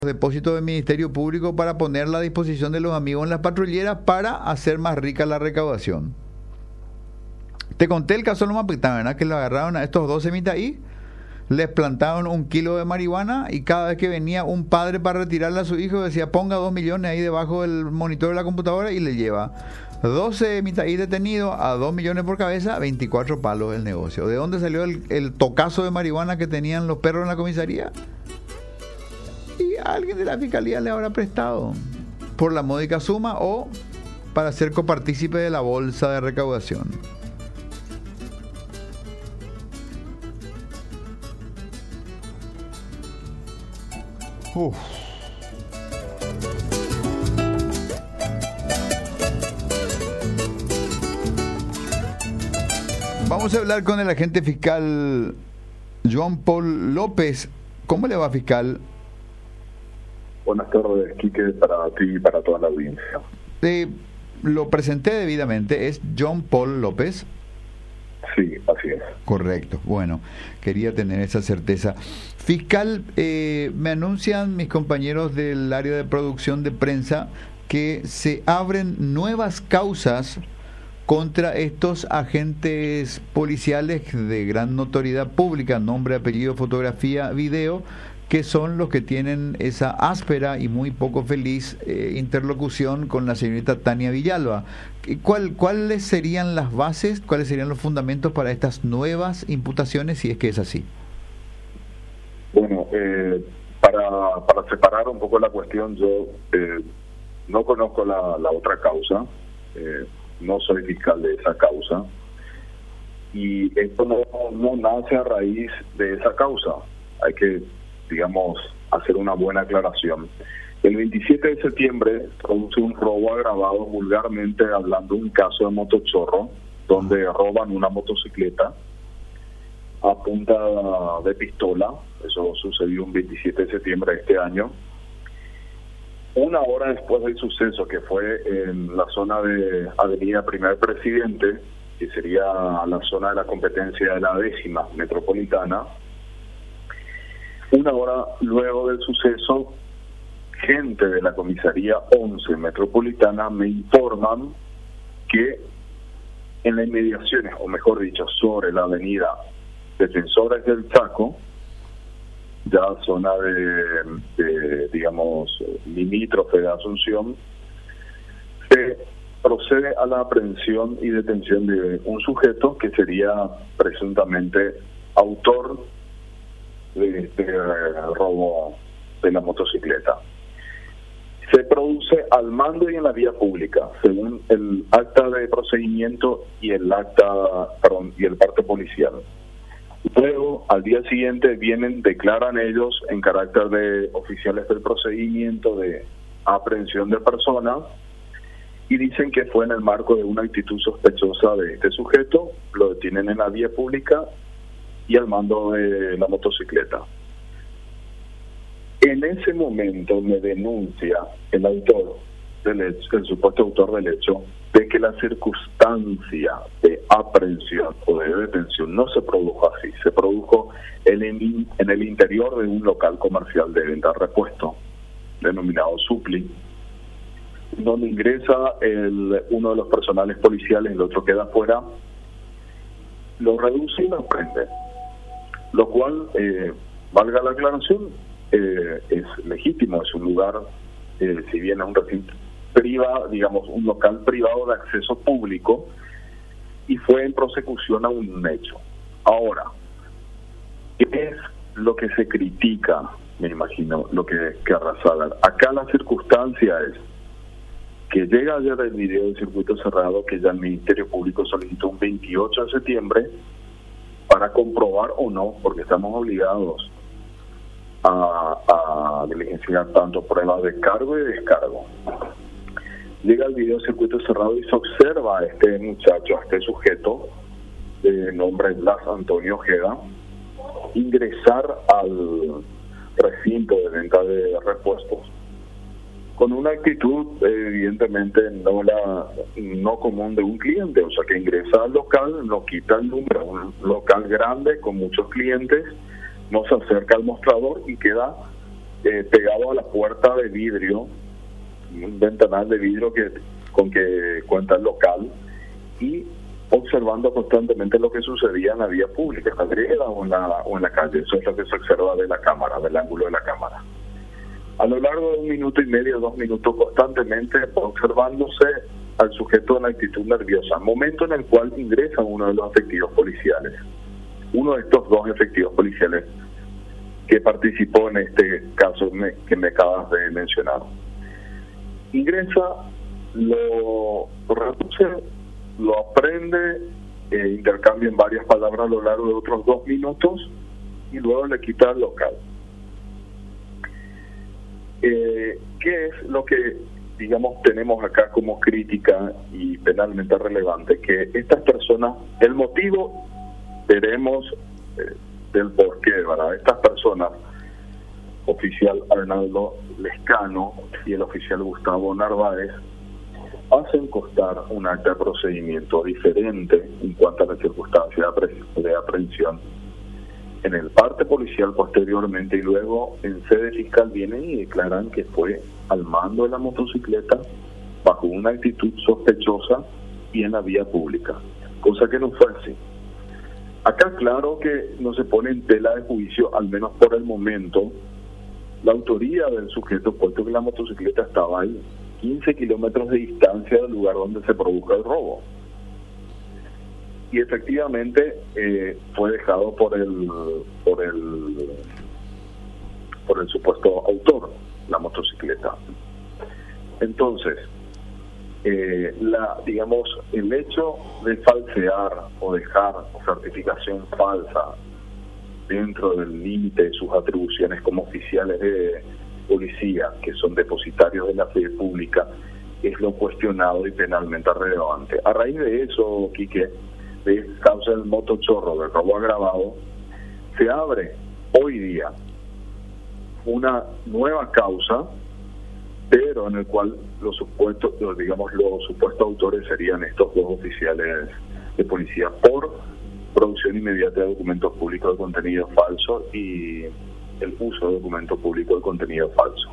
depósitos del Ministerio Público para ponerla a disposición de los amigos en las patrulleras para hacer más rica la recaudación. Te conté el caso de los Mapitán, ¿verdad? Que lo agarraron a estos 12 mitaí, les plantaron 1 kilo de marihuana y cada vez que venía un padre para retirarle a su hijo decía ponga 2 millones ahí debajo del monitor de la computadora y le lleva 12 mitaí detenidos a 2 millones por cabeza, 24 palos el negocio. ¿De dónde salió el tocazo de marihuana que tenían los perros en la comisaría? Y a alguien de la fiscalía le habrá prestado por la módica suma o para ser copartícipe de la bolsa de recaudación. Uf. Vamos a hablar con el agente fiscal Joan Paul López. ¿Cómo le va, fiscal? Buenas tardes, Quique, para ti y para toda la audiencia. Lo presenté debidamente, es Joan Paul López. Sí, así es. Correcto, bueno, quería tener esa certeza. Fiscal, me anuncian mis compañeros del área de producción de prensa que se abren nuevas causas contra estos agentes policiales de gran notoriedad pública, nombre, apellido, fotografía, video, que son los que tienen esa áspera y muy poco feliz interlocución con la señorita Tania Villalba. ¿Cuáles serían las bases, cuáles serían los fundamentos para estas nuevas imputaciones, si es que es así? Bueno, para separar un poco la cuestión, yo no conozco la otra causa, no soy fiscal de esa causa, y esto no nace a raíz de esa causa. Hay que, digamos, hacer una buena aclaración. El 27 de septiembre produce un robo agravado, vulgarmente hablando, un caso de motochorro, donde roban una motocicleta a punta de pistola. Eso sucedió un 27 de septiembre de este año. Una hora después del suceso, que fue en la zona de Avenida Primer Presidente, que sería la zona de la competencia de la 10ª metropolitana, una hora luego del suceso, gente de la comisaría 11 metropolitana me informan que en las inmediaciones, o mejor dicho, sobre la avenida Defensores del Chaco, ya zona de digamos, limítrofe de Asunción, se procede a la aprehensión y detención de un sujeto que sería presuntamente autor de este robo de la motocicleta. Se produce al mando y en la vía pública, según el acta de procedimiento y el parte policial. Luego, al día siguiente, declaran ellos en carácter de oficiales del procedimiento de aprehensión de personas y dicen que fue en el marco de una actitud sospechosa de este sujeto, lo detienen en la vía pública y al mando de la motocicleta. En ese momento me denuncia el autor del hecho, el supuesto autor del hecho, de que la circunstancia de aprehensión o de detención no se produjo así, se produjo en el interior de un local comercial de venta de repuesto, denominado Supli, donde ingresa uno de los personales policiales, el otro queda afuera, lo reduce y lo prende, lo cual, valga la aclaración, es legítimo, es un lugar, si bien es un recinto privado, digamos, un local privado de acceso público, y fue en prosecución a un hecho. Ahora, ¿qué es lo que se critica? Me imagino lo que arrasaban. Acá la circunstancia es que llega ayer el video del circuito cerrado que ya el Ministerio Público solicitó un 28 de septiembre para comprobar o no, porque estamos obligados a diligenciar tanto pruebas de cargo y de descargo. Llega el video circuito cerrado y se observa a este muchacho, a este sujeto de nombre Blas Antonio Ojeda, ingresar al recinto de venta de repuestos con una actitud evidentemente no común de un cliente, o sea que ingresa al local, no quita el número, un local grande con muchos clientes, no se acerca al mostrador y queda pegado a la puerta de vidrio, un ventanal de vidrio con que cuenta el local, y observando constantemente lo que sucedía en la vía pública, en la vereda o en la calle. Eso es lo que se observa de la cámara, del ángulo de la cámara. A lo largo de 1 minuto y medio, 2 minutos, constantemente observándose al sujeto en actitud nerviosa, momento en el cual ingresa uno de los efectivos policiales, uno de estos 2 efectivos policiales que participó en este caso que me acabas de mencionar. Ingresa, lo reduce, lo aprende, intercambian varias palabras a lo largo de otros 2 minutos y luego le quita el local. ¿Qué es lo que, digamos, tenemos acá como crítica y penalmente relevante? Que estas personas, el motivo, veremos del porqué, ¿verdad? Estas personas, oficial Arnaldo Lescano y el oficial Gustavo Narváez, hacen constar un acta de procedimiento diferente en cuanto a la circunstancia de aprehensión en el parte policial posteriormente, y luego en sede fiscal vienen y declaran que fue al mando de la motocicleta bajo una actitud sospechosa y en la vía pública, cosa que no fue así. Acá claro que no se pone en tela de juicio, al menos por el momento, la autoría del sujeto, puesto que la motocicleta estaba ahí, 15 kilómetros de distancia del lugar donde se produjo el robo. Y efectivamente fue dejado por el supuesto autor, la motocicleta. Entonces, digamos, el hecho de falsear o dejar certificación falsa dentro del límite de sus atribuciones como oficiales de policía, que son depositarios de la fe pública, es lo cuestionado y penalmente relevante. A raíz de eso, Quique, de causa del motochorro, del robo agravado, se abre hoy día una nueva causa, pero en el cual los supuestos autores serían estos 2 oficiales de policía por producción inmediata de documentos públicos de contenido falso y el uso de documentos públicos de contenido falso.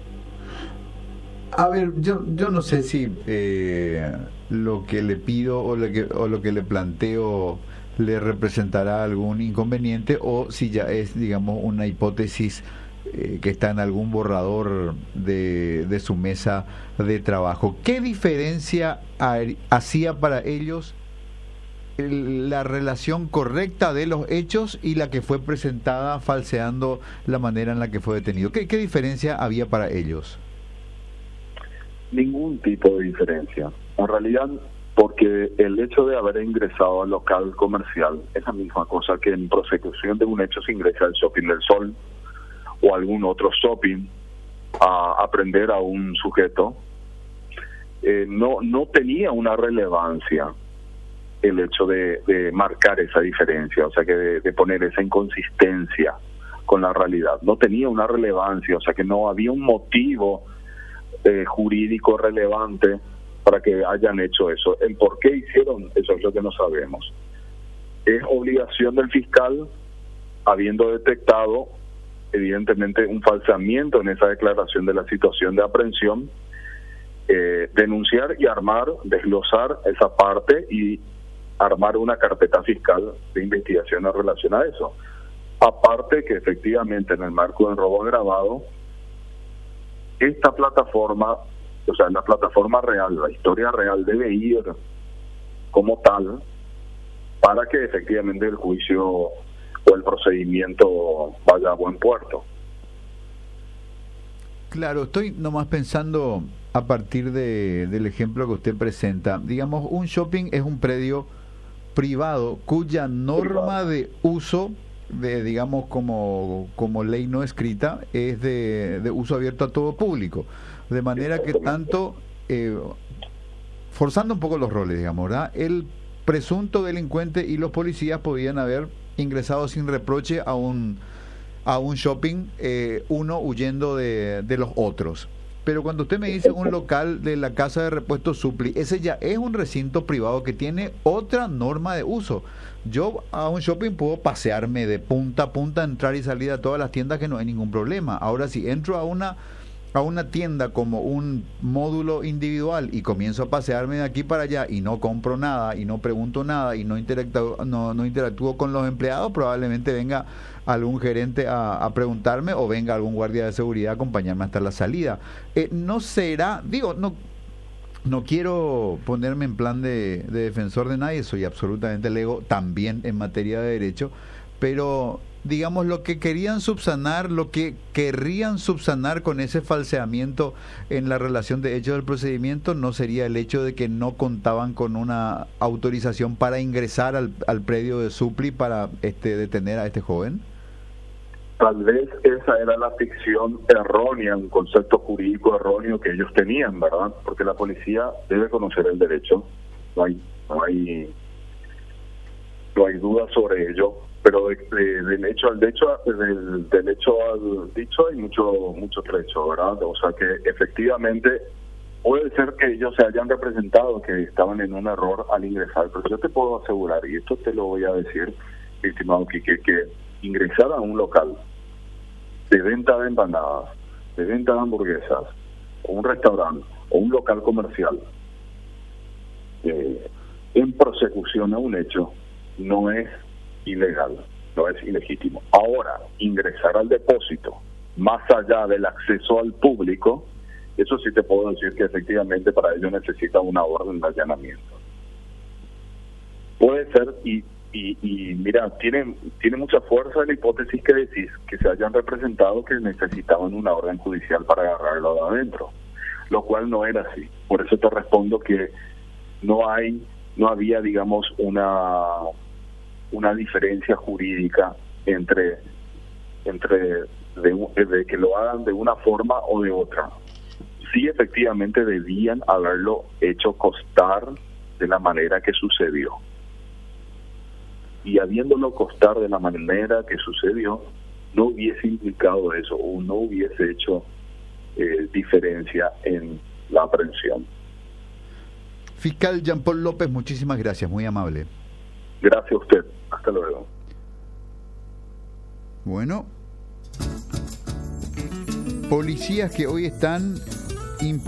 A ver, yo no sé si lo que le pido o lo que le planteo le representará algún inconveniente, o si ya es, digamos, una hipótesis que está en algún borrador de su mesa de trabajo. ¿Qué diferencia hacía para ellos la relación correcta de los hechos y la que fue presentada falseando la manera en la que fue detenido? ¿Qué diferencia había para ellos? Ningún tipo de diferencia. En realidad, porque el hecho de haber ingresado al local comercial es la misma cosa que en prosecución de un hecho se ingresa al Shopping del Sol o algún otro shopping a aprender a un sujeto. No tenía una relevancia el hecho de marcar esa diferencia, o sea, que de poner esa inconsistencia con la realidad. No tenía una relevancia, o sea, que no había un motivo jurídico relevante para que hayan hecho eso. El por qué hicieron eso es lo que no sabemos. Es obligación del fiscal, habiendo detectado evidentemente un falseamiento en esa declaración de la situación de aprehensión, denunciar y desglosar esa parte y armar una carpeta fiscal de investigación en relación a eso. Aparte que efectivamente en el marco del robo agravado, esta plataforma, o sea, la plataforma real, la historia real debe ir como tal para que efectivamente el juicio o el procedimiento vaya a buen puerto. Claro, estoy nomás pensando a partir del ejemplo que usted presenta. Digamos, un shopping es un predio privado cuya norma de uso, digamos como ley no escrita, es de uso abierto a todo público, de manera que tanto forzando un poco los roles, digamos, ¿verdad? El presunto delincuente y los policías podían haber ingresado sin reproche a un shopping, uno huyendo de los otros, Pero cuando usted me dice un local de la casa de repuestos Supli, ese ya es un recinto privado que tiene otra norma de uso. Yo a un shopping puedo pasearme de punta a punta, entrar y salir a todas las tiendas que no hay ningún problema. Ahora, si entro a una tienda como un módulo individual y comienzo a pasearme de aquí para allá y no compro nada y no pregunto nada y no interactúo con los empleados, probablemente venga algún gerente a preguntarme o venga algún guardia de seguridad a acompañarme hasta la salida. No será, digo, no quiero ponerme en plan de defensor de nadie, soy absolutamente lego también en materia de derecho, pero digamos lo que querían subsanar, lo que querrían subsanar con ese falseamiento en la relación de hechos del procedimiento no sería el hecho de que no contaban con una autorización para ingresar al predio de Supli para detener a este joven. Tal vez esa era la ficción errónea, un concepto jurídico erróneo que ellos tenían, ¿verdad? Porque la policía debe conocer el derecho, no hay duda sobre ello, pero del hecho al dicho hay mucho trecho, ¿verdad? O sea que efectivamente puede ser que ellos se hayan representado que estaban en un error al ingresar, pero yo te puedo asegurar, y esto te lo voy a decir, estimado Quique, que ingresar a un local de venta de empanadas, de venta de hamburguesas, o un restaurante, o un local comercial, en prosecución a un hecho, no es ilegal, no es ilegítimo. Ahora, ingresar al depósito, más allá del acceso al público, eso sí te puedo decir que efectivamente para ello necesita una orden de allanamiento. Puede ser, y mira, tiene mucha fuerza la hipótesis que decís, que se hayan representado que necesitaban una orden judicial para agarrarlo de adentro, lo cual no era así. Por eso te respondo que no había, digamos, una diferencia jurídica entre de que lo hagan de una forma o de otra. Sí, efectivamente debían haberlo hecho constar de la manera que sucedió. Y habiéndolo constar de la manera que sucedió, no hubiese implicado eso o no hubiese hecho diferencia en la aprehensión. Fiscal Jean Paul López, muchísimas gracias, muy amable. Gracias a usted, hasta luego. Bueno, policías que hoy están